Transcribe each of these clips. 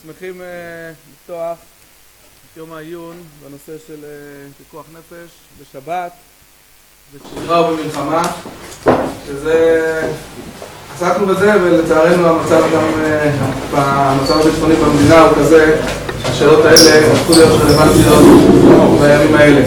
שמחים לפתוח את יום העיון בנושא של פיקוח נפש בשבת, בשגרה ובמלחמה, שזה עסקנו בזה, ולצערנו המצב גם במצב הביטחוני במדינה הוא כזה, השאלות האלה הפכו להיות רלוונטיות בימים האלה.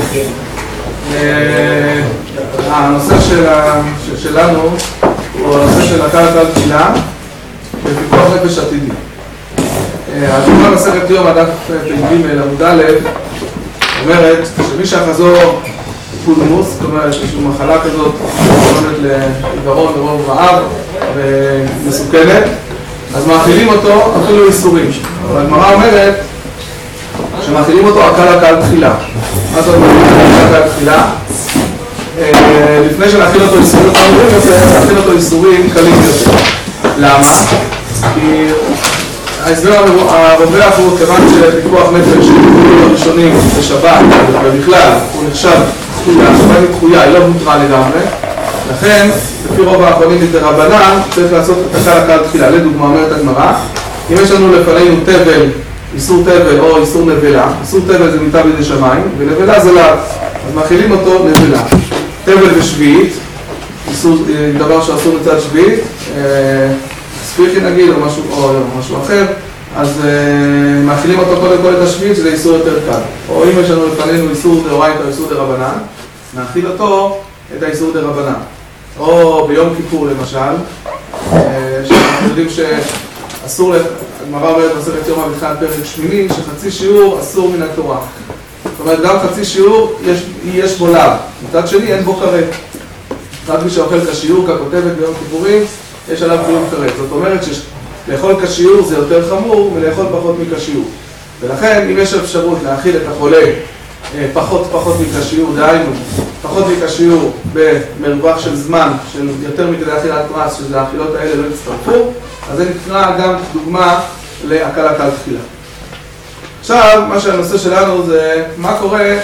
הנושא שלנו הוא הנושא של הקלקל תפילה בפיקוח נפש עתידי. התורה מסכת יום הדף פ"ג עמוד א' אומרת שמי שהחזור פולמוס, זאת אומרת שיש מחלה כזאת גורמת לעיוורון מרוב רעב ומסוכנת, אז מאכילים אותו אפילו איסורים. אבל הגמרא אומרת שמאכילים אותו הקל תחילה. מה זאת אומרת הקל תחילה? לפני שנאכיל אותו איסורים חמורים יותר, נאכיל אותו איסורים קלים יותר. למה? כי ההסבר הרווח הוא כיוון שפיקוח נפש הראשונים בשבת ובכלל הוא נחשב תחויה, השבת היא תחויה, היא לא מותרה לגמרי, לכן לפי רוב האחרונים מדרבנן צריך לעשות את הקל תחילה. לדוגמה אומרת הגמרא, אם יש לנו לפנינו תבל, איסור תבל או איסור נבלה, איסור תבל זה מיטה בידי שמיים ונבלה זה לאו, אז מאכילים אותו נבלה. תבל ושביעית, דבר שאסור מצד שביעית, ספיחי נגיד או משהו אחר, אז מאכילים אותו קודם כל את השביעית, שזה איסור יותר קל. או אם יש לנו לפנינו איסור דאורייתא או איסור דרבנן, נאכיל אותו את האיסור דרבנן. או ביום כיפור למשל, שאנחנו יודעים שאסור, הגמרא אומרת במסכת יומא בתחילת פרק 8, שחצי שיעור אסור מן התורה. זאת אומרת, גם חצי שיעור יש בו לאו, מצד שני אין בו כרת. רק מי שאוכל כשיעור, ככותבת ביום כיפורים, יש עליו חיוב כרת. זאת אומרת שלאכול כשיעור זה יותר חמור מלאכול פחות מכשיעור. ולכן אם יש אפשרות להאכיל את החולה פחות מכשיעור, דהיינו פחות מכשיעור במרווח של זמן של יותר מכדי אכילת פרס, שזה האכילות האלה לא יצטרפו, אז זה נקרא גם דוגמה להקל תחילה. עכשיו מה שהנושא שלנו זה מה קורה,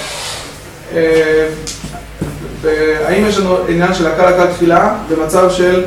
האם יש לנו עניין של הקל תחילה במצב של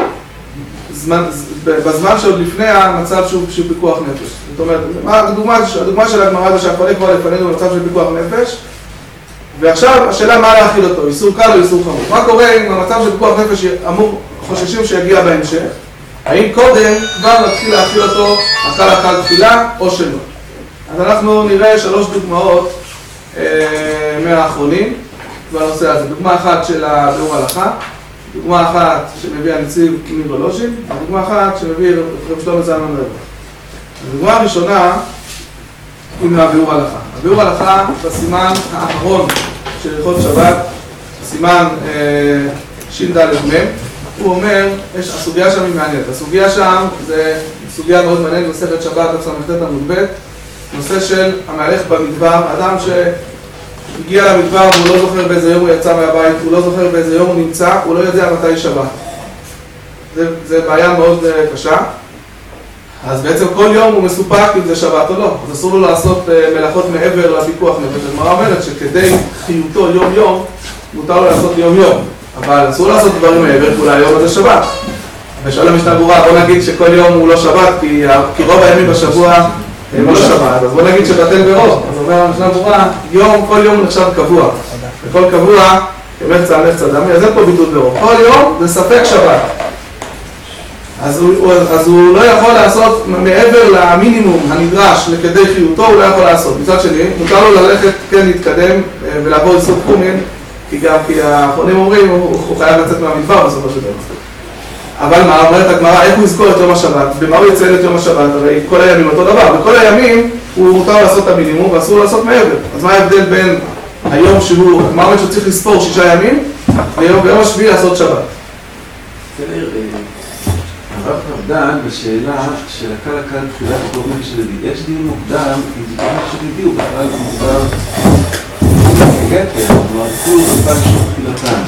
בזמן שעוד לפני המצב שהוא פיקוח נפש. זאת אומרת, הדוגמה של הגמרא זה שהחולה כבר לפנינו במצב של פיקוח נפש, ועכשיו השאלה מה להאכיל אותו, איסור קל או איסור חמור. מה קורה אם המצב של פיקוח נפש חוששים שיגיע בהמשך? האם קודם כבר נתחיל להאכיל אותו הקל תחילה או שלא? אז אנחנו נראה 3 דוגמאות מהאחרונים בנושא הזה. דוגמה אחת של הביאור הלכה, דוגמה אחת שמביא הנציב מוולוז'ין, ודוגמה אחת שמביא רב שלמה זלמן רב. הדוגמה הראשונה היא מהביאור הלכה. הביאור הלכה בסימן האחרון של הלכות שבת, סימן ש"ד מ', הוא אומר, הסוגיה שם היא מעניינת. הסוגיה שם זה סוגיה מאוד מעניינת, מסכת שבת ס"ט עמוד ב', נושא של המהלך במדבר, אדם שהגיע למדבר והוא לא זוכר באיזה יום הוא יצא מהבית, הוא לא זוכר באיזה יום הוא נמצא, הוא לא יודע מתי שבת. זה בעיה מאוד קשה. אז בעצם כל יום הוא מסופק אם זה שבת או לא. אז אסור לו לעשות מלאכות מעבר לפיקוח נפש. הגמרא אומרת שכדי חיותו יום יום, מותר לו לעשות יום יום. אבל אסור לעשות דברים מעבר, אולי היום הזה שבת. ושואל המשנה ברורה, בוא נגיד שכל יום הוא לא שבת, כי רוב הימים בשבוע הם לא שבת, אז בוא נגיד שבטל ברוב. אז אומר המשנה ברורה, כל יום הוא נחשב קבוע. וכל קבוע, כמחצה על מחצה דמי, אז אין פה ביטול ברוב. כל יום זה ספק שבת. אז הוא לא יכול לעשות מעבר למינימום הנדרש לכדי חיותו, הוא לא יכול לעשות. מצד שני, מותר לו ללכת, כן, להתקדם ולעבור איסור חומין, כי האחרונים אומרים, הוא חייב לצאת מהמדבר בסופו של דבר. אבל מה, אומרת הגמרא, איך הוא יזכור את יום השבת? במה הוא יציין את יום השבת? הרי כל הימים אותו דבר. בכל הימים הוא מותר לעשות את המינימום ואסור לעשות מעבר. אז מה ההבדל בין היום שהוא, מה אומרת שהוא צריך לספור 6 ימים, ויום השביעי לעשות שבת? הרב דן בשאלה של הקל תחילת גורמים של ידי. יש דיון מוקדם אם זה גורמים של ידי, הוא בכלל מדובר גטר, כלומר, כולו ספק של תחילתן.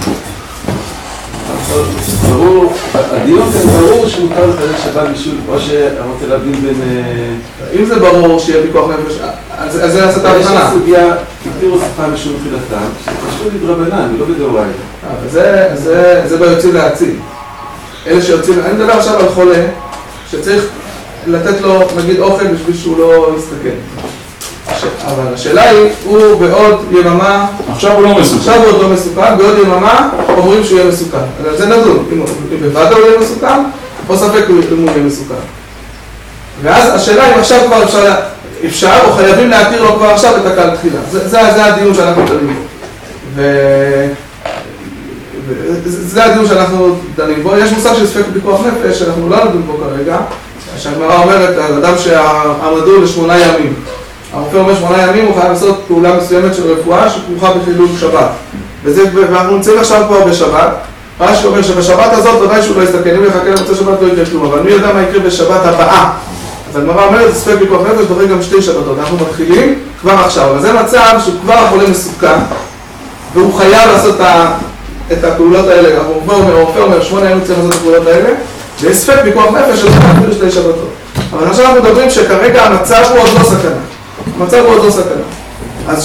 ברור, הדיון כאן ברור שמותר לחלל שבת בשביל, או שאמרתי להבין בין... אם זה ברור שיהיה פיקוח נפש, אז זה נעשה את ההבחנה. יש סוגיה, כתירו שפה משום תחילתן, שקשור לדרבנן ולא בדאורייתא. זה ביוצאים להציל. אלה שיוצאים, אני מדבר עכשיו על חולה שצריך לתת לו, נגיד, אוכל בשביל שהוא לא יסתכל. אבל השאלה היא, הוא בעוד יממה... עכשיו הוא לא מסוכן. עכשיו הוא עוד לא מסוכן, בעוד יממה אומרים שהוא יהיה מסוכן. אז זה נדון, אם בוודא הוא יהיה מסוכן, או ספק אם הוא יהיה מסוכן. ואז השאלה אם עכשיו כבר אפשר או חייבים להתיר לו כבר עכשיו את הקל תחילה. זה הדיון שאנחנו דנים בו. זה הדיון שאנחנו דנים בו. יש מושג של ספק פיקוח נפש, שאנחנו לא נדון בו כרגע. שהגמרא אומרת, האדם שעמדו ל8 ימים. הרופא אומר 8 ימים, הוא חייב לעשות פעולה מסוימת של רפואה שכרוכה בחילול שבת. ואנחנו נמצאים עכשיו כבר בשבת. רש"י אומר שבשבת הזאת ודאי שהוא לא יסתכל, אם יחכה למוצא שבת לא יקרה כלום, אבל מי יודע מה יקרה בשבת הבאה? אז הגמרא אומרת, זה ספק פיקוח נפש, דוחה גם 2 שבתות. אנחנו מתחילים כבר עכשיו, אבל זה מצב שכבר החולה מסוכן, והוא חייב לעשות את הפעולות האלה. הרופא אומר 8 ימים צריך לעשות את הפעולות האלה, ויש ספק פיקוח נפש, שזה אפילו 2 שבתות. אבל עכשיו אנחנו מדברים שכרגע המצב הוא עוד לא סכנה. המצב הוא עוד לא סכנה. אז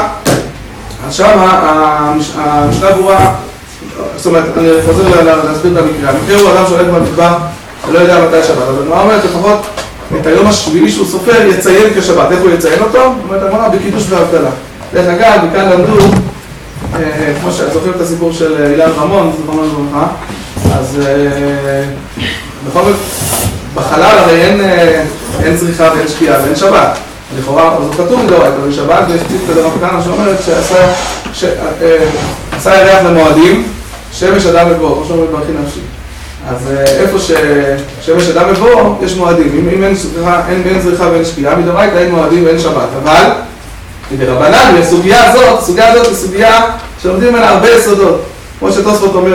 שמה המשנה ברורה, זאת אומרת, אני חוזר להסביר את המקרה. המקרה הוא אדם שהולך במטבח, לא יודע מתי שבת, אבל מה אומרת לפחות את היום השביעי שהוא סופר יציין כשבת. איך הוא יציין אותו? אומרת הגמרא בקידוש והבדלה. דרך אגב, וכאן למדו, כמו שזוכרים את הסיפור של אילן רמון, זכרונו לברכה, אז בכל זאת, בחלל הרי אין צריכה ואין שקיעה ואין שבת. לכאורה, אז הוא כתוב מדאורייתא בשבת, ויש ציטוט דרב כהנא שאומרת שעשה ירח למועדים, שמש אדם לבוא, כמו שאומרים ברכי נפשי. אז איפה ששמש אדם לבוא, יש מועדים. אם אין צריכה ואין שקיעה, מדאורייתא אין מועדים ואין שבת. אבל, ברבנן, הסוגיה הזאת היא סוגיה שלומדים ממנה הרבה יסודות. כמו שתוספות אומר,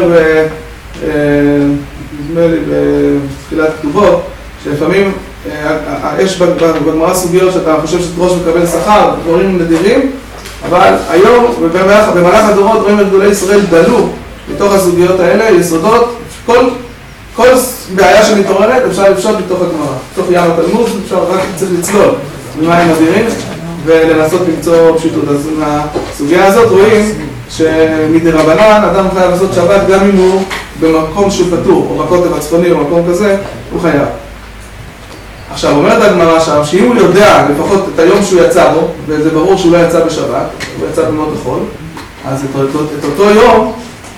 נדמה לי בתחילת כתובות, שלפעמים יש בגמרא סוגיות שאתה חושב שתדרוש מקבל שכר, דברים נדירים, אבל היום, במהלך הדורות, רואים את גדולי ישראל דלו מתוך הסוגיות האלה, יסודות, כל בעיה שמתעוררת אפשר לפשוט מתוך הגמרא. מתוך ים התלמוד, אפשר רק צריך לצלול ממים נדירים ולנסות למצוא פשיטות. אז מהסוגיה הזאת רואים שמדרבנן אדם חייב לעשות שבת גם אם הוא במקום שהוא פטור, או בקוטב הצפוני או מקום כזה, הוא חייב. עכשיו, אומרת הגמרא שם, שאם הוא יודע לפחות את היום שהוא יצא בו, וזה ברור שהוא לא יצא בשבת, הוא יצא במות החול, אז את אותו יום,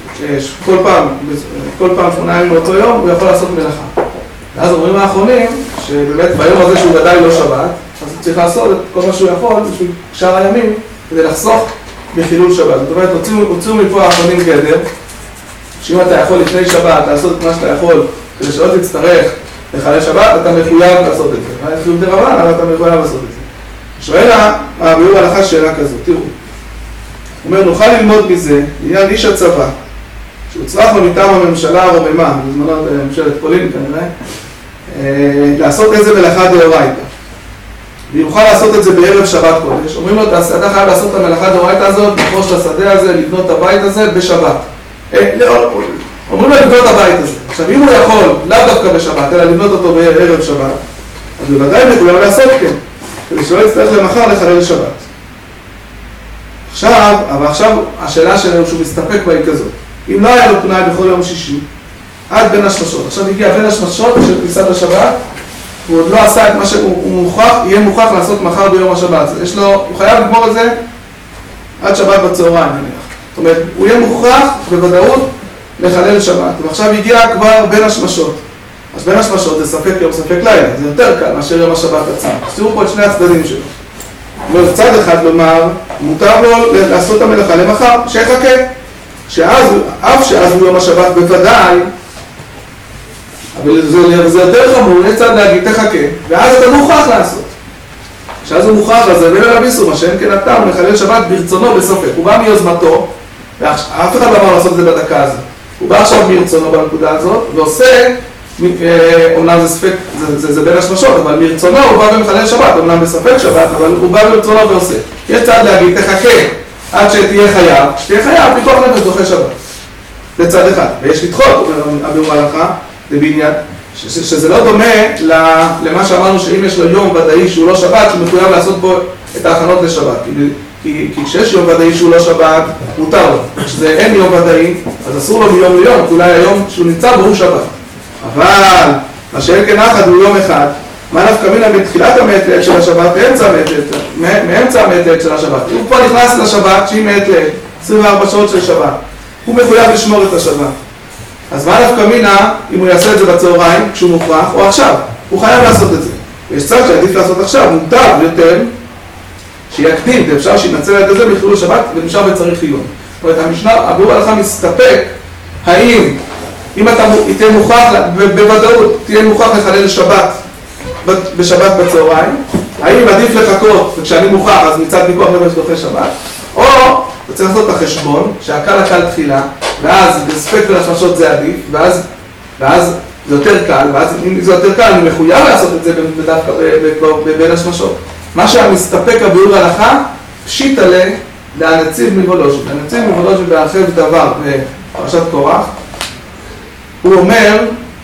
כל פעם 8 ימים באותו יום, הוא יכול לעשות מלאכה. ואז אומרים האחרונים, שבאמת ביום הזה שהוא ודאי לא שבת, אז הוא צריך לעשות את כל מה שהוא יכול בשביל שאר הימים, כדי לחסוך בחילול שבת. זאת אומרת, הוציאו מפה האחרונים גדר, שאם אתה יכול לפני שבת לעשות את מה שאתה יכול, כדי שלא תצטרך לחלל שבת, אתה מחויב לעשות את זה. מה חיוב דרבנן, אבל אתה מחויב לעשות את זה. שואל הביאור הלכה שאלה כזאת, תראו. הוא אומר, נוכל ללמוד מזה, לעניין איש הצבא, שהוצרך לו מטעם הממשלה הרוממה, בזמנו ממשלת פולין כנראה, לעשות איזה מלאכה דאורייתא. ויוכל לעשות את זה בערב שבת קודש. אומרים לו, אתה חייב לעשות את המלאכה דאורייתא הזאת, לפרוש את השדה הזה, לבנות את הבית הזה בשבת. אומרים לו לבנות את הבית הזה. עכשיו, אם הוא יכול, לאו דווקא בשבת, אלא לבנות אותו בערב שבת, אז בוודאי הוא יכול לעשות כן, כדי שלא יצטרך למחר לחלל שבת. עכשיו השאלה שלנו שהוא מסתפק בה היא כזאת. אם לא היה לו פנאי בכל יום שישי, עד בין השמשות. עכשיו הגיע בין השמשות של כניסת השבת, הוא עוד לא עשה את מה שהוא יהיה מוכרח לעשות מחר ביום השבת. הוא חייב לגמור את זה עד שבת בצהריים, נניח. זאת אומרת, הוא יהיה מוכרח בוודאות לחלל שבת. ועכשיו הגיע כבר בין השמשות. אז בין השמשות זה ספק יום, ספק לילה. זה יותר קל מאשר יום השבת עצמו. תראו פה את שני הצדדים שלו. ובצד אחד לומר, מותר לו לעשות את המלאכה למחר, שיחכה. אף שאז הוא יום השבת בוודאי, אבל זה יותר חמור, יש צד להגיד, תחכה, ואז אתה מוכרח לעשות. כשאז הוא מוכרח, אז זה בין הרביסו, מה שאין כן אתה, הוא מחלל שבת ברצונו בספק. הוא בא מיוזמתו, ואף אחד לא אמר לעשות את זה בדקה הזאת. הוא בא עכשיו מרצונו בנקודה הזאת, ועושה, אומנם זה ספק, זה בין השמשות, אבל מרצונו הוא בא ומחלל שבת, אומנם בספק שבת, אבל הוא בא מרצונו ועושה. יש צד להגיד, תחכה, עד שתהיה חייב, פיקוח נפש דוחה שבת. לצד אחד. ויש לדחות, אומר הביאור הלכה, לבניין, שזה לא דומה למה שאמרנו שאם יש לו יום ודאי שהוא לא שבת, שהוא מחויב לעשות בו את ההכנות לשבת. כי כשיש יום ודאי שהוא לא שבת, מותר לו. כשזה אין יום ודאי, אז אסור לו מיום ליום, אולי היום שהוא נמצא בו הוא שבת. אבל, מה שאין כן אחד הוא יום אחד, מה נפקא מינה מתחילת המעת לעת של השבת מאמצע המעת לעת של השבת. הוא כבר נכנס לשבת שהיא מעת לעת, 24 שעות של שבת. הוא מחויב לשמור את השבת. אז מה נפקא מינה אם הוא יעשה את זה בצהריים כשהוא מוכרח או עכשיו? הוא חייב לעשות את זה. יש צד שעדיף לעשות עכשיו, מוטב יותר שיקדים, ואפשר שינצל את זה מחילול שבת ונשאר בצריך עיון. זאת אומרת, המשנה, הביאור הלכה מסתפק, האם, אם אתה תהיה מוכרח, בוודאות תהיה מוכרח לחלל שבת בשבת בצהריים, האם עדיף לחכות וכשאני מוכרח אז מצד פיקוח נפש דוחה שבת, או אתה צריך לעשות את החשבון שהקל הקל תחילה, ואז בספק ולשמשות זה עדיף, ואז זה יותר קל, ואז אם זה יותר קל אני מחויב לעשות את זה דווקא בין השמשות. מה שהמסתפק הביאור הלכה, פשיט עלה להנציב מוולוז'ין. להנציב מוולוז'ין בהרחב דבר בפרשת קורח. הוא אומר,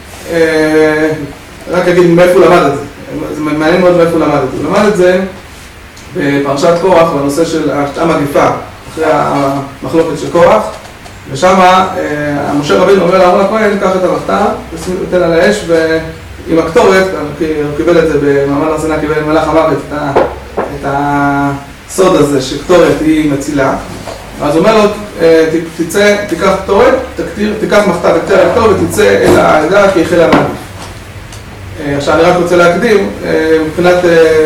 רק אגיד מאיפה הוא למד את זה. זה מעניין מאוד מאיפה הוא למד את זה. הוא למד את זה בפרשת קורח, בנושא של המגיפה, אחרי המחלוקת של קורח. ושם משה רבינו אומר לאהרון הכהן, קח את המחתה, תן על האש, ועם הקטורת, הוא קיבל את זה במעמד הר סיני, קיבל מלאך המוות את הסוד הזה שקטורת היא מצילה. אז הוא אומר לו, תיקח קטורת, תיקח מחתה ותקטר על הקטורת ותצא אל העדה כי החל המוות. עכשיו אני רק רוצה להקדים, מבחינת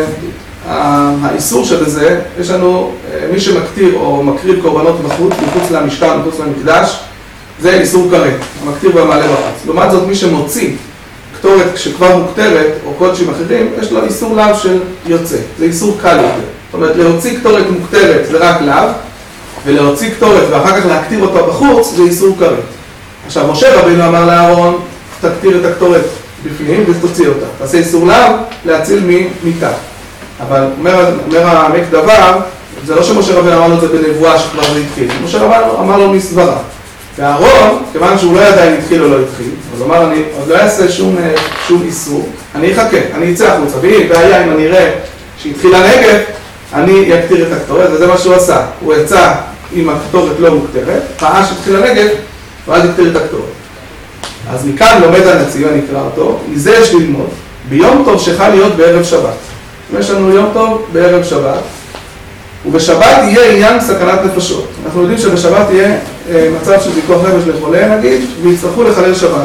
האיסור שבזה, יש לנו מי שמקטיר או מקריב קורבנות מחוץ למשכן, מחוץ למקדש, זה איסור כרת, המקטיר והמעלה בחוץ. לעומת זאת, מי שמוציא קטורת כשכבר מוקטרת או קודשים אחרים, יש לו איסור לאו של יוצא, זה איסור קל יותר. זאת אומרת, להוציא קטורת מוקטרת זה רק לאו, ולהוציא קטורת ואחר כך להקטיר אותה בחוץ זה איסור כרת. עכשיו, משה רבינו אמר לאהרון, תקטיר את הקטורת בפנים ותוציא אותה. תעשה איסור לאו להציל ממיתה. אבל אומר העמק דבר, זה לא שמשה רבינו אמר לו את זה בנבואה שכבר זה התחיל. משה רבינו אמר לו מסברה. והאהרון, כיוון שהוא לא ידע אם התחיל או לא התחיל, אז הוא אמר, אני עוד לא אעשה שום איסור, אני אחכה, אני אצא החוצה. ואם בעיה, אם אני אראה שהתחיל הנגף, אני אקטיר את הקטורת, וזה מה שהוא עשה. הוא יצא עם הקטורת לא מוקטרת, ראה שהתחיל הנגף, ואז יקטיר את הקטורת. אז מכאן לומד הנציב, אני אקרא אותו, מזה יש ללמוד, ביום טוב שחל להיות בערב שבת. יש לנו יום טוב בערב שבת, ובשבת יהיה עניין סכנת נפשות. אנחנו יודעים שבשבת יהיה מצב של ויכוח נפש לחולה, נגיד, ויצטרכו לחלל שבת.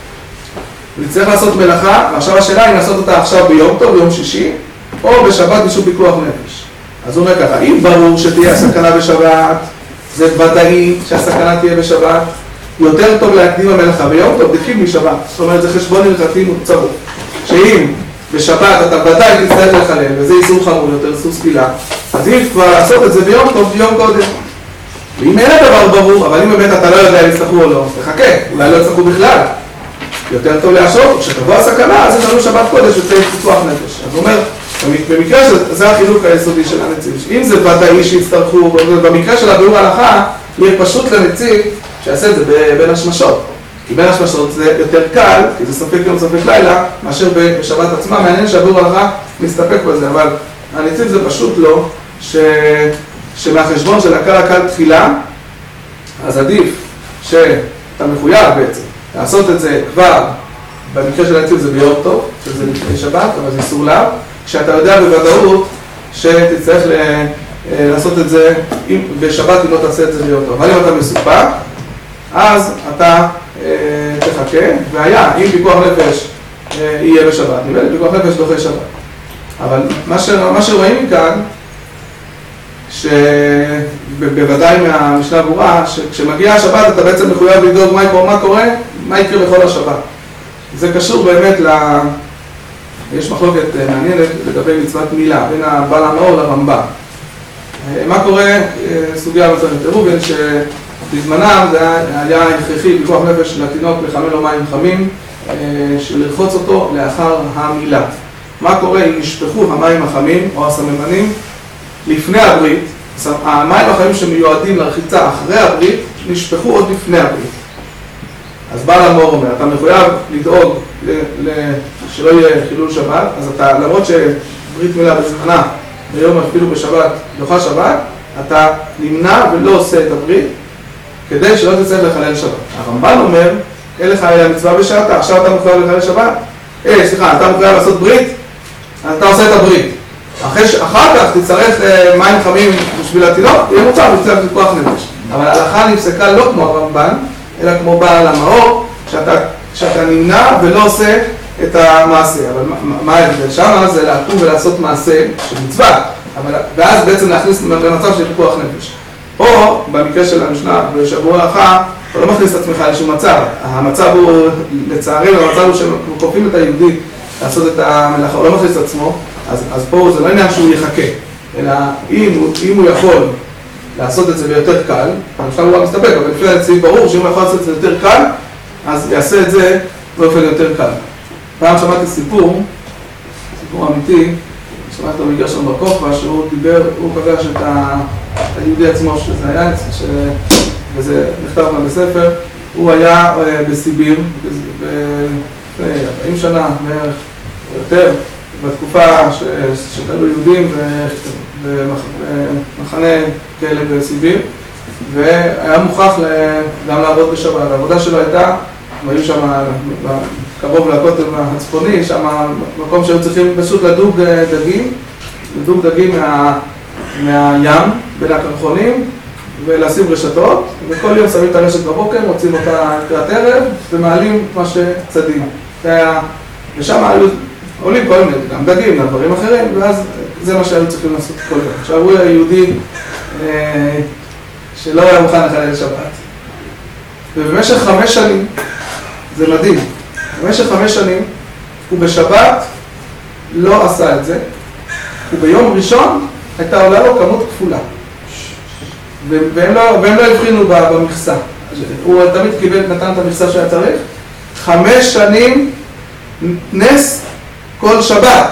ונצטרך לעשות מלאכה, ועכשיו השאלה אם לעשות אותה עכשיו ביום טוב, ביום שישי, או בשבת משום פיקוח נפש. אז הוא אומר ככה, אם ברור שתהיה הסכנה בשבת, זה ודאי שהסכנה תהיה בשבת, יותר טוב להקדים המלאכה ביום טוב, דקים משבת. זאת אומרת, זה חשבון הלכתי מוצרות. שאם בשבת אתה ודאי תצטרך לחלל, וזה איסור חמור יותר, איסור ספילה, אז אם כבר לעשות את זה ביום טוב, ביום קודם. ואם אין הדבר ברור, אבל אם באמת אתה לא יודע אם יצטרכו או לא, תחכה, אולי לא יצטרכו בכלל. יותר טוב להשעות, כשתבוא הסכנה, אז יש לנו שבת קודש וצריך פיקוח נפש. אז הוא אומר, במקרה שזה החילוק היסודי של הנציב. אם זה ודאי שיצטרכו, במקרה של הביאור ההלכה, יהיה פשוט לנציב שיעשה את זה בין השמשות. כי בין השמשות זה יותר קל, כי זה ספק יום ספק לילה, מאשר בשבת עצמה. מעניין שהביאור ההלכה מסתפק בזה, אבל הנציב זה פשוט לא, שמהחשבון של הקל תחילה, אז עדיף שאתה מחויב בעצם לעשות את זה כבר, במקרה של הנציב זה ביום טוב, שזה לפני שבת, אבל זה איסור לאו, כשאתה יודע בוודאות שתצטרך לעשות את זה בשבת אם לא תעשה את זה ביום טוב. אבל אם אתה מסופק, אז אתה תחכה, והיה, אם פיקוח נפש יהיה בשבת, נראה לי פיקוח נפש דוחה שבת. אבל מה שרואים מכאן, שבוודאי מהמשנה ברורה, שכשמגיעה השבת אתה בעצם מחויב לדאוג מה קורה, מה יקרה בכל השבת. זה קשור באמת יש מחלוקת מעניינת לגבי מצוות מילה, בין הבעל המאור לרמב"ם. מה קורה, סוגיה מצוות ראובן, שבזמנם זה היה הכרחי בכוח נפש לתינוק לחמל לו מים חמים, שלרחוץ אותו לאחר המילה. מה קורה אם נשפכו המים החמים או הסממנים לפני הברית? המים החמים שמיועדים לרחיצה אחרי הברית נשפכו עוד לפני הברית. אז בעל המאור אומר, אתה מחויב לדאוג שלא יהיה חילול שבת, אז אתה, למרות שברית מילה בזמנה, ביום אפילו בשבת, דוחה שבת, אתה נמנע ולא עושה את הברית, כדי שלא תצטרך לחלל שבת. הרמב"ן אומר, אין לך אלא מצווה בשעתה, עכשיו אתה מחויב לחלל שבת? אתה מחויב לעשות ברית אז אתה עושה את הברית. אחר כך תצטרך מים חמים בשביל התינוק, יהיה מוצר ותצטרך פיקוח נפש. אבל ההלכה נפסקה לא כמו הרמב"ן, אלא כמו בעל המאור, שאתה נמנע ולא עושה את המעשה. אבל מה ההבדל? שם זה לקום ולעשות מעשה של מצווה, ואז בעצם להכניס במצב של פיקוח נפש. פה, במקרה של המשנה בשבוע ההלכה, אתה לא מכניס את עצמך לשום מצב. המצב הוא, לצערי, המצב הוא שכופים את היהודי לעשות את המלאכה, הוא לא מכניס את עצמו, אז פה זה לא עניין שהוא יחכה, אלא אם הוא יכול לעשות את זה ביותר קל, המשנה הוא לא מסתפק, אבל לפי הצליב ברור שאם הוא יכול לעשות את זה יותר קל, אז יעשה את זה באופן יותר קל. פעם שמעתי סיפור אמיתי, שמעתי אותו מגרשון בר כוכבא, שהוא דיבר, הוא פגש את היהודי עצמו שזה היה, וזה נכתב גם בספר, הוא היה בסיביר, לפני 40 שנה, בערך יותר, בתקופה שגלו יהודים במחנה כאלה בסיביר, והיה מוכרח גם לעבוד בשבת. העבודה שלו הייתה, הם היו שם קרוב לכותל הצפוני, שם מקום שהיו צריכים פשוט לדוג דגים מהים בין הקרחונים ולשים רשתות, וכל יום שמים את הרשת בבוקר, מוצאים אותה לקראת ערב ומעלים את מה שצדים. ושם היו עולים כל מיני, גם דגים, דברים אחרים, ואז זה מה שהיו צריכים לעשות כל יום. עכשיו הוא היה יהודי שלא היה מוכן לחלל שבת. ובמשך 5 שנים, זה מדהים, במשך 5 שנים הוא בשבת לא עשה את זה, וביום ראשון הייתה עולה לו כמות כפולה. והם לא הבחינו במכסה. הוא תמיד נתן את המכסה שהיה צריך. 5 שנים נס כל שבת.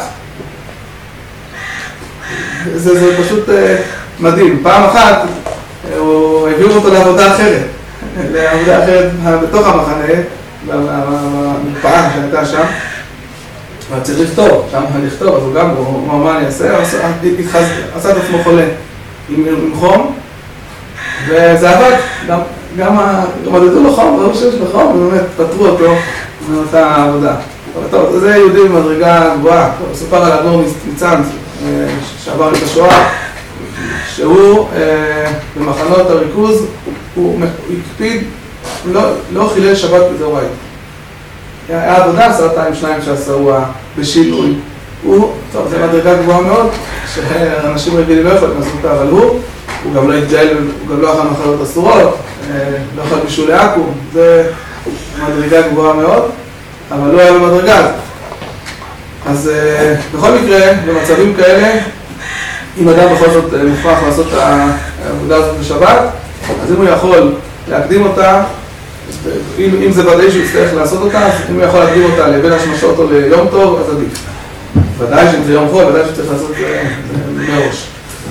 זה פשוט מדהים. פעם אחת העבירו אותו לעבודה אחרת. לעבודה אחרת בתוך המחנה, במרפאה שהייתה שם. אבל צריך לכתוב, שם לכתוב, אז הוא גם, הוא אמר מה אני אעשה, עשה את עצמו חולה עם חום, וזה עבד, גם מדדו לו חום, ראו שיש לו חום, ובאמת פטרו אותו מאותה עבודה. טוב, זה יהודי במדרגה גבוהה, סופר על אדמו"ר ניצן, שעבר את השואה, שהוא במחנות הריכוז, הוא הקפיד, לא חילל שבת בדאורייתא. היה עבודה, 2 שעשו בשינוי. טוב, זה מדרגה גבוהה מאוד, שאנשים רגילים לא יכולים לעשות אותה, אבל הוא גם לא התגאל, הוא גם לא אכל מחלות אסורות, לא אכל בישול לעכו"ם, זה מדרגה גבוהה מאוד, אבל לא היה במדרגה הזאת. אז בכל מקרה, במצבים כאלה, אם אדם בכל זאת מוכרח לעשות את העבודה הזאת בשבת, אז אם הוא יכול להקדים אותה, אם זה ודאי שהוא יצטרך לעשות אותה, אז אם הוא יכול להקדים אותה לבין השמשות או ליום טוב, אז עדיף. ודאי שאם זה יום חול, ודאי שצריך לעשות את זה מראש.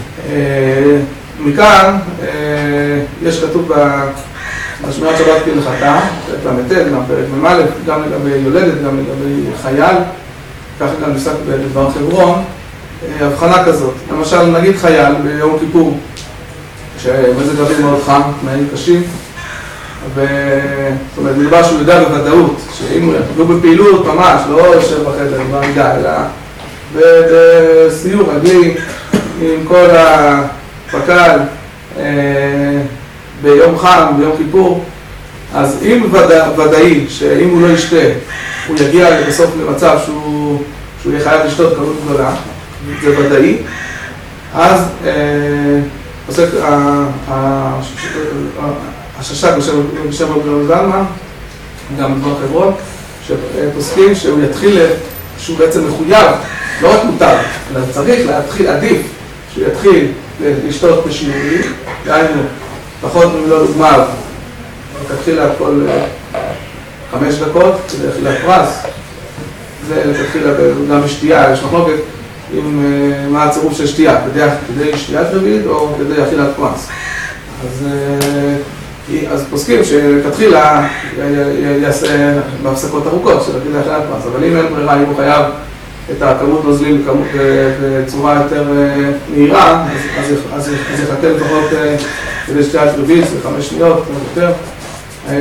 מכאן, יש כתוב בשמירת שבת כהלכתה, פרק ל"ט, גם פרק מ"א, גם לגבי יולדת, גם לגבי חייל, ככה גם נפסק בדבר חברון, הבחנה כזאת. למשל, נגיד חייל ביום כיפור, שמזג אוויר מאוד חם, תנאים קשים, זאת אומרת, מדבר שהוא יודע בוודאות, שאם הוא בפעילות ממש, לא יושב בחדר בעמידה, אלא בסיור רגלי עם כל הפק"ל ביום חם, ביום כיפור, אז אם ודאי שאם הוא לא ישתה, הוא יגיע בסוף למצב שהוא יהיה חייב לשתות כמות גדולה, זה ודאי, אז עוסק השש"ג בשם רבי זלמן, גם בדבר חברון, שפוסקים שהוא יתחיל, שהוא בעצם מחויב, לא רק מותר, אלא צריך להתחיל, עדיף, שהוא יתחיל לשתות בשיעורים, דהיינו, פחות ממלוא דוגמיו, תתחיל כל 5 דקות, כדי אכילת פרס, ותתחיל גם בשתייה, יש מחלוקת עם מה הצירוף של שתייה, כדי שתיית רביעית או כדי אכילת פרס. אז פוסקים שתתחילה יעשה בהפסקות ארוכות של כדי אכילת פרס, אבל אם אין ברירה, אם הוא חייב את הכמות נוזלים בצורה יותר מהירה, אז יחכה לפחות כדי שתיית רביעית, 5 שניות, יותר.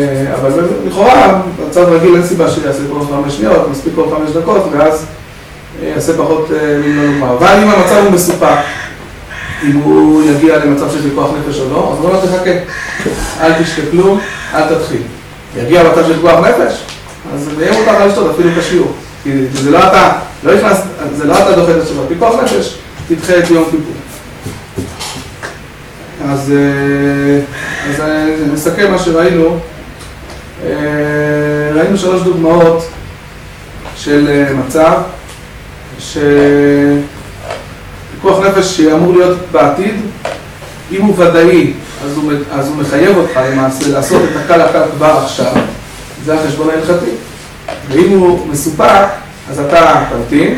אבל לכאורה, בצד רגיל אין סיבה שיעשה כל 5 שניות, מספיק כל 5 דקות, ואז יעשה פחות ממנו. אבל אם המצב הוא מסופק, אם הוא יגיע למצב של פיקוח נפש או לא, אז הוא לא תחכה. אל תשתה כלום, אל תתחיל. יגיע למצב של פיקוח נפש, אז יהיה מותר לשתות אפילו כשיעור. כי זה לא אתה, לא נכנס, זה לא אתה דוחה את השבת. פיקוח נפש, תדחה את יום כיפור. אז נסכם מה שראינו. ראינו 3 דוגמאות של מצב שפיקוח נפש שאמור להיות בעתיד, אם הוא ודאי, אז הוא מחייב אותך למעשה לעשות את הקל כבר עכשיו, זה החשבון ההלכתי. ואם הוא מסופק, אז אתה תמתין,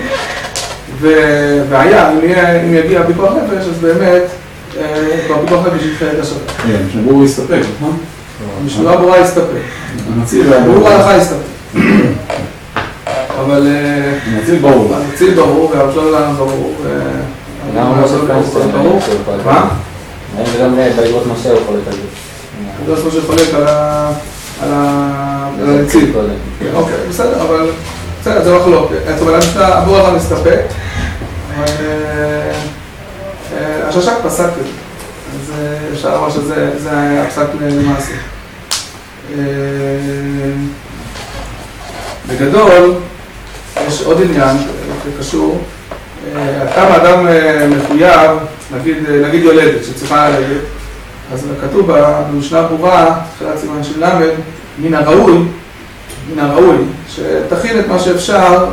והיה, אם יגיע פיקוח נפש, אז באמת, כבר פיקוח נפש יתחיל את השבת. כן, שהוא יסתפק, נכון? משמורה ברורה יסתפק. ברור הלכה יסתפק. אבל... נציל ברור. נציל ברור, והרשון לנו ברור. גם משה פלנסטר. מה? זה גם באגרות משה הוא חולק על זה. באגרות משה חולק על הנציל. אוקיי, בסדר, אבל... בסדר, זה מחלוקת. זאת אומרת, הבור הלכה מסתפק. הששק פסק לזה. אז אפשר לומר שזה היה הפסק למעשה. בגדול, יש עוד עניין שקשור. כמה אדם מחויב, נגיד יולדת, שצריכה ללדת, אז כתוב במשנה ברורה, תחילת סימן של למד, מן הראוי, שתכין את מה שאפשר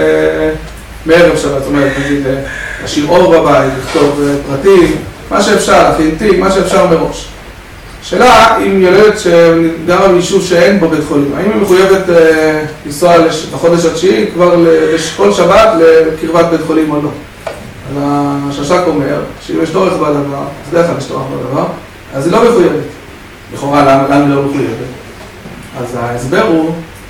מערב שבת, זאת אומרת, נגיד, להשאיר אור בבית, לכתוב פרטים, מה שאפשר, להכין תיק, מה שאפשר מראש. שאלה, אם יולדת שגרה ביישוב שאין בו בית חולים, האם היא מחויבת לנסוע לחודש התשיעי כבר כל שבת לקרבת בית חולים או לא? אז הששק אומר שאם יש תורך בדבר, אז דרך כלל יש תורך בדבר, אז היא לא מחויבת. לכאורה, למה היא לא מחויבת? אז ההסבר הוא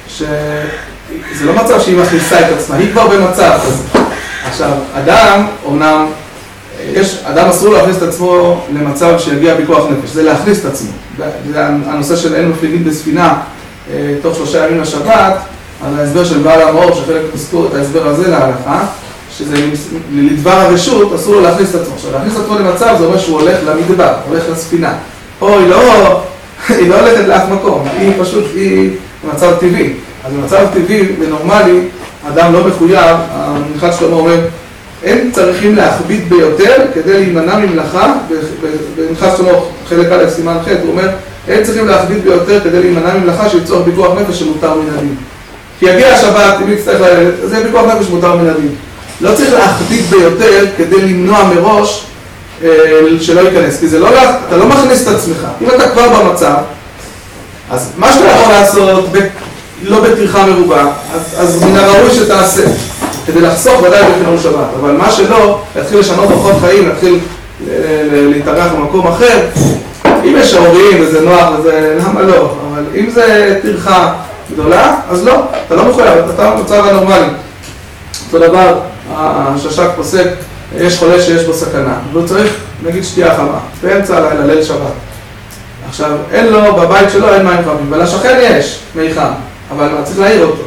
שזה לא מצב שהיא מכניסה את עצמה, היא כבר במצב כזה. עכשיו, אדם, אומנם, אדם אסור להכניס את עצמו למצב שיגיע פיקוח נפש, זה להכניס את עצמו. זה הנושא של אין מפליגים בספינה תוך 3 ימים לשבת, על ההסבר של בעל המאור, שחלק נזכור את ההסבר הזה להלכה, שזה לדבר הרשות, אסור לו להכניס את עצמו. עכשיו, להכניס את עצמו למצב, זה אומר שהוא הולך למדבר, הולך לספינה. או היא לא הולכת לאף מקום, היא במצב טבעי. אז במצב טבעי ונורמלי, אדם לא מחויב, המנחת שלמה אומר, הם צריכים להכביד ביותר כדי להימנע ממלאכה, במנחת שלמה חלק א' סימן ח', הוא אומר, הם צריכים להכביד ביותר כדי להימנע ממלאכה שיצורך פיקוח נפש שמותר מן הדין. כי יגיע השבת, אם יצטרך ללדת, אז זה פיקוח נפש שמותר מן הדין. לא צריך להכביד ביותר כדי למנוע מראש שלא ייכנס, כי זה לא, אתה לא מכניס את עצמך. אם אתה כבר במצב, אז מה שאתה יכול לעשות, לא בטרחה מרובה, אז מן הראוי שתעשה, כדי לחסוך ודאי בחילול שבת. אבל מה שלא, להתחיל לשנות אורחות חיים, להתחיל להתארח במקום אחר, אם יש ההורים וזה נוח וזה, למה לא? אבל אם זה טרחה גדולה, אז לא, אתה לא מחויב, אתה במצב הנורמלי. אותו דבר, הששק פוסק, יש חולה שיש בו סכנה, והוא צריך, נגיד, שתייה חמה, באמצע הלילה, ליל שבת. עכשיו, אין לו, בבית שלו אין מים חמים, ולשכן יש מי חם, אבל צריך להעיר אותו.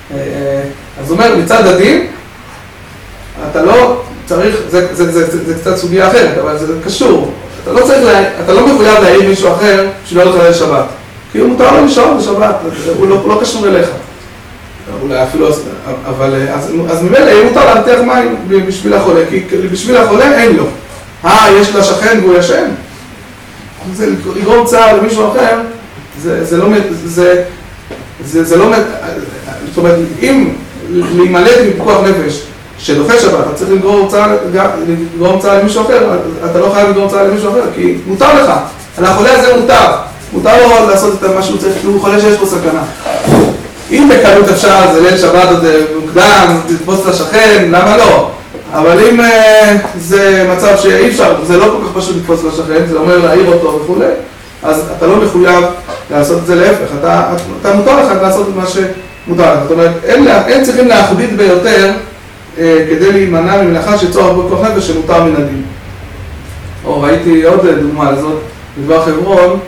אז הוא אומר, מצד הדין, אתה לא צריך, זה קצת סוגיה אחרת, אבל זה קשור. אתה לא מחויב להעיר מישהו אחר שלא הולך ליל שבת. כי הוא מותר לו לישון בשבת, הוא לא קשור אליך. אולי אפילו, אבל, אז ממילא יהיה מותר להרתיח מים בשביל החולה, כי בשביל החולה אין לו. יש לה שכן והוא ישן. זה לגרום צער למישהו אחר, זה לא, זאת אומרת, אם להימלט מפיקוח נפש שדוחה שבת, אתה צריך לגרום צער למישהו אחר, אתה לא חייב לגרום צער למישהו אחר, כי מותר לך. על החולה הזה מותר לו לעשות את מה שהוא צריך, כי הוא חולה שיש פה סכנה. אם בקלות אפשר, זה ליל שבת עוד מוקדם, לתפוס את השכן, למה לא? אבל אם זה מצב שאי אפשר, זה לא כל כך פשוט לתפוס את השכן, זה אומר להעיר אותו וכו', אז אתה לא מחויב לעשות את זה להפך, אתה מותר לך לעשות את מה שמותר לך. זאת אומרת, הם צריכים להכביד ביותר כדי להימנע ממלאכה שצורך בכוח נפש שמותר מן הדין. או ראיתי עוד דוגמה לזאת, בדבר חברון,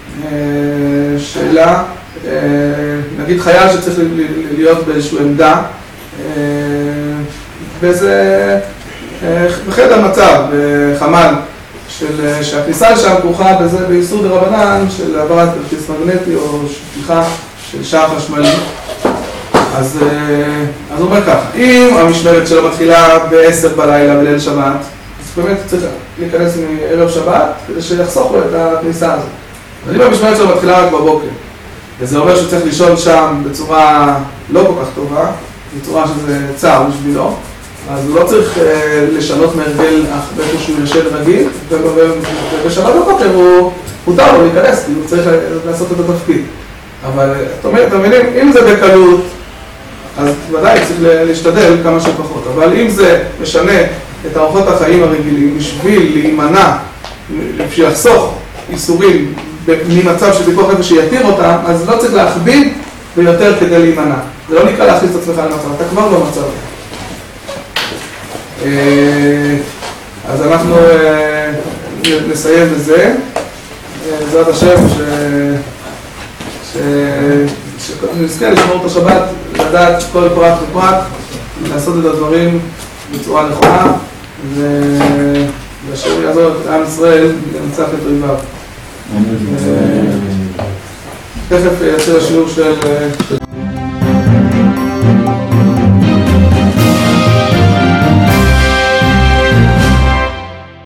שאלה, נגיד חייל שצריך להיות באיזושהי עמדה, באיזה בחדר מצב, בחמ"ל, שהכניסה לשם כרוכה בזה באיסור דרבנן של העברת כרטיס מגנטי או שליחה של שער חשמלי. אז הוא אומר ככה, אם המשמרת שלו מתחילה ב-10 בלילה בליל שבת, אז באמת צריך להיכנס מערב שבת כדי שיחסוך לו את הכניסה הזאת. אבל אם המשמרת שלו מתחילה רק בבוקר, וזה אומר שהוא צריך לישון שם בצורה לא כל כך טובה, בצורה שזה צער בשבילו, אז הוא לא צריך לשנות מהרגל באיפה שהוא ישן רגיל, ובשבת בבוקר הוא מותר לו להיכנס, כי הוא צריך לעשות את התפקיד. אבל אתם מבינים, אם זה בקלות, אז ודאי צריך להשתדל כמה שפחות. אבל אם זה משנה את אורחות החיים הרגילים, בשביל להימנע, בשביל לחסוך איסורים ממצב של פיקוח נפש שיתיר אותם, אז לא צריך להכביד ביותר כדי להימנע. זה לא נקרא להכניס את עצמך למצב, אתה כבר במצב. אז אנחנו נסיים בזה. בעזרת השם שנזכה לשמור את השבת, לדעת כל פרט ופרט, לעשות את הדברים בצורה נכונה, והשם יעזור את עם ישראל לנצח את אויביו. תכף יצא השיעור של